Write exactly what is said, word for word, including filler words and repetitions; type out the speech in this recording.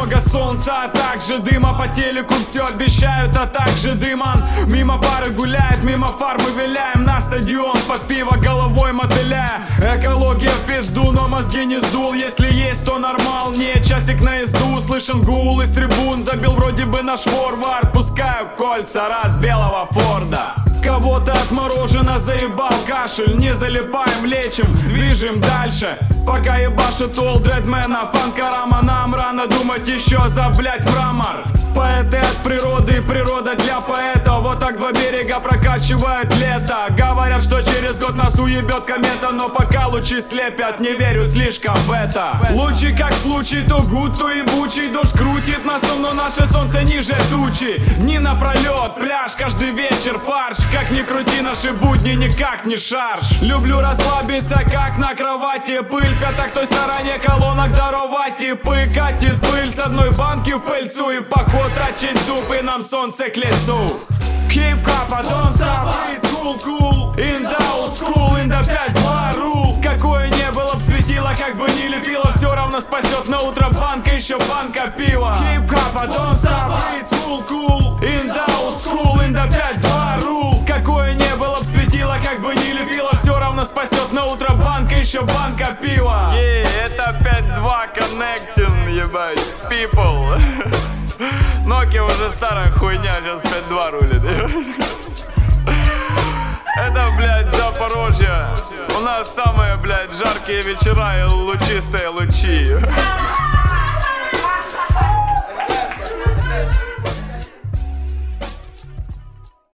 много солнца, а также дыма. По телеку все обещают, а также дыман. Мимо пары гуляет, мимо фар мы виляем. На стадион под пиво головой мотыляя. Экология в пизду, но мозги не сдул. Если есть, то нормал, не часик наезду. Слышен гул из трибун, забил вроде бы наш форвард. Пускаю кольца, рад с белого Форда. Кого-то отморожено заебал кашель. Не залипаем, лечим, движем дальше. Пока ебашит олдредмена, фанкарама. Нам рано думать еще за, блять, мрамор. Поэты от природы, природа для поэта. Вот так два берега прокачивает лето. Говорят, что через год нас уебет комета, но пока лучи слепят, не верю слишком в это. Лучи как случай, то гуд, то ебучий. Дождь крутит нас, но наше солнце ниже тучи. Дни напролет, пляж, каждый вечер фарш. Как ни крути, наши будни никак не шарш. Люблю расслабиться, как на кровати. Пыль в пятах той стороне колонок, здорова типы. Катит пыль с одной банки в пыльцу. И в поход трачить зубы, нам солнце к лицу. Keep up, I don't stop, it's cool, cool. In the old school, in the пять два rule. Какое не было б светило, как бы ни лепило, все равно спасет на утро банка, еще банка пива. Keep up, I don't stop, it's cool, cool. In the old school, in the пять два rule. Какое не было б светило, как бы ни лепило, все равно спасет на утро банка, еще банка пива. Yeah, это пять два connecting, ебать, people. Nokia уже старая хуйня, сейчас пять два рулит. Это, блядь, Запорожье. У нас самые, блядь, жаркие вечера и лучистые лучи.